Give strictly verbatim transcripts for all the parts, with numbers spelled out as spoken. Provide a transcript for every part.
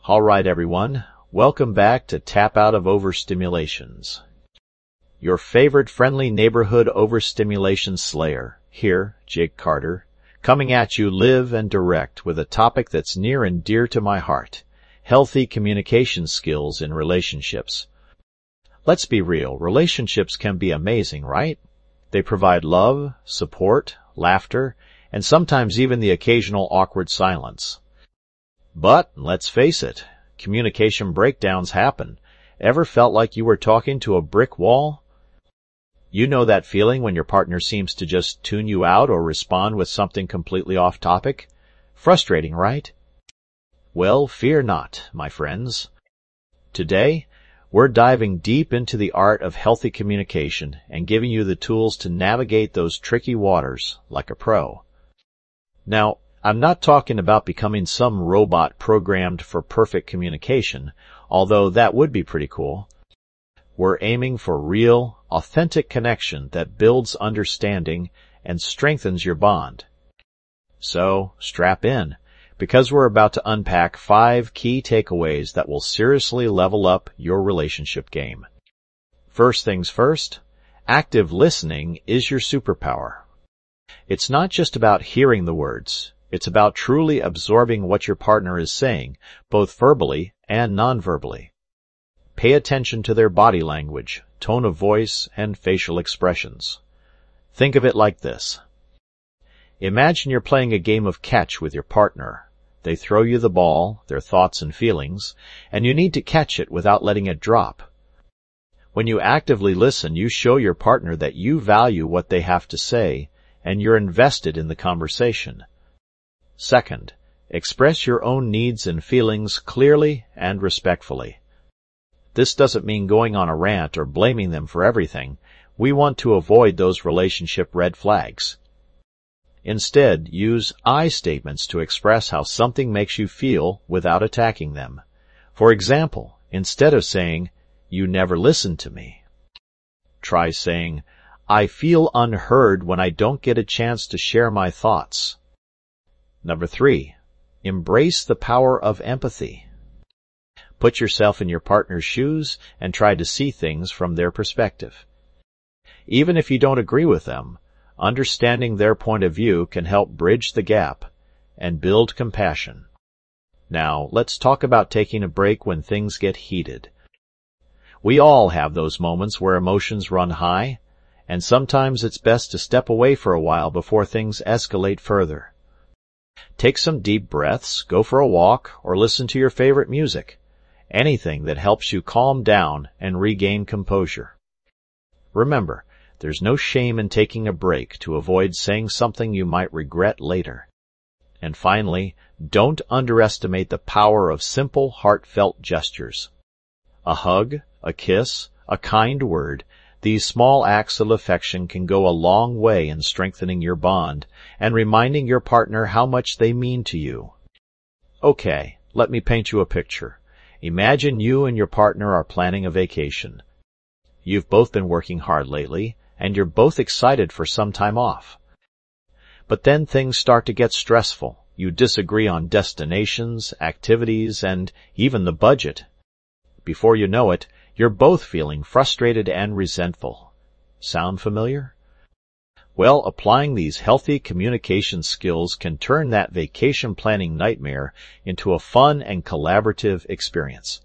All right, everyone. Welcome back to Tap Out of Overstimulations. Your favorite friendly neighborhood overstimulation slayer, here, Jake Carter, coming at you live and direct with a topic that's near and dear to my heart, healthy communication skills in relationships. Let's be real, relationships can be amazing, right? They provide love, support, laughter, and sometimes even the occasional awkward silence. But, let's face it, communication breakdowns happen. Ever felt like you were talking to a brick wall? You know that feeling when your partner seems to just tune you out or respond with something completely off topic? Frustrating, right? Well, fear not, my friends. Today, we're diving deep into the art of healthy communication and giving you the tools to navigate those tricky waters like a pro. Now, I'm not talking about becoming some robot programmed for perfect communication, although that would be pretty cool. We're aiming for real, authentic connection that builds understanding and strengthens your bond. So, strap in, because we're about to unpack five key takeaways that will seriously level up your relationship game. First things first, active listening is your superpower. It's not just about hearing the words. It's about truly absorbing what your partner is saying, both verbally and non-verbally. Pay attention to their body language, tone of voice, and facial expressions. Think of it like this. Imagine you're playing a game of catch with your partner. They throw you the ball, their thoughts and feelings, and you need to catch it without letting it drop. When you actively listen, you show your partner that you value what they have to say, and you're invested in the conversation. Second, express your own needs and feelings clearly and respectfully. This doesn't mean going on a rant or blaming them for everything. We want to avoid those relationship red flags. Instead, use I statements to express how something makes you feel without attacking them. For example, instead of saying, "You never listen to me," try saying, "I feel unheard when I don't get a chance to share my thoughts." Number three, embrace the power of empathy. Put yourself in your partner's shoes and try to see things from their perspective. Even if you don't agree with them, understanding their point of view can help bridge the gap and build compassion. Now, let's talk about taking a break when things get heated. We all have those moments where emotions run high, and sometimes it's best to step away for a while before things escalate further. Take some deep breaths, go for a walk, or listen to your favorite music. Anything that helps you calm down and regain composure. Remember, there's no shame in taking a break to avoid saying something you might regret later. And finally, don't underestimate the power of simple, heartfelt gestures. A hug, a kiss, a kind word, these small acts of affection can go a long way in strengthening your bond and reminding your partner how much they mean to you. Okay, let me paint you a picture. Imagine you and your partner are planning a vacation. You've both been working hard lately, and you're both excited for some time off. But then things start to get stressful. You disagree on destinations, activities, and even the budget. Before you know it, you're both feeling frustrated and resentful. Sound familiar? Well, applying these healthy communication skills can turn that vacation planning nightmare into a fun and collaborative experience.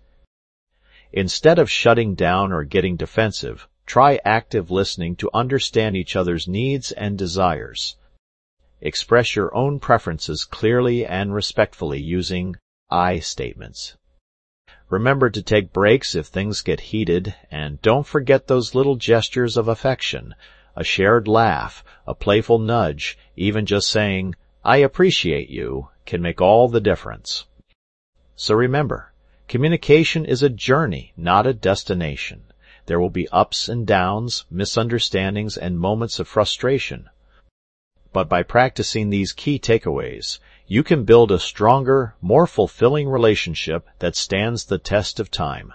Instead of shutting down or getting defensive, try active listening to understand each other's needs and desires. Express your own preferences clearly and respectfully using I statements. Remember to take breaks if things get heated, and don't forget those little gestures of affection, a shared laugh, a playful nudge, even just saying, "I appreciate you," can make all the difference. So remember, communication is a journey, not a destination. There will be ups and downs, misunderstandings, and moments of frustration. But by practicing these key takeaways, you can build a stronger, more fulfilling relationship that stands the test of time.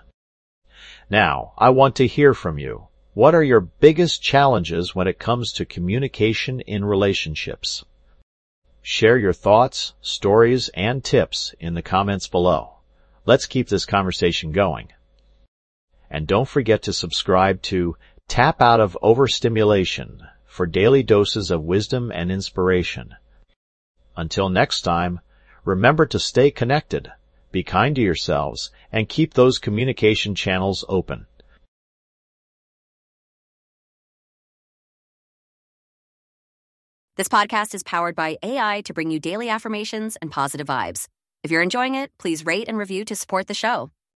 Now, I want to hear from you. What are your biggest challenges when it comes to communication in relationships? Share your thoughts, stories, and tips in the comments below. Let's keep this conversation going. And don't forget to subscribe to Tap Out of Overstimulation for daily doses of wisdom and inspiration. Until next time, remember to stay connected, be kind to yourselves, and keep those communication channels open. This podcast is powered by A I to bring you daily affirmations and positive vibes. If you're enjoying it, please rate and review to support the show.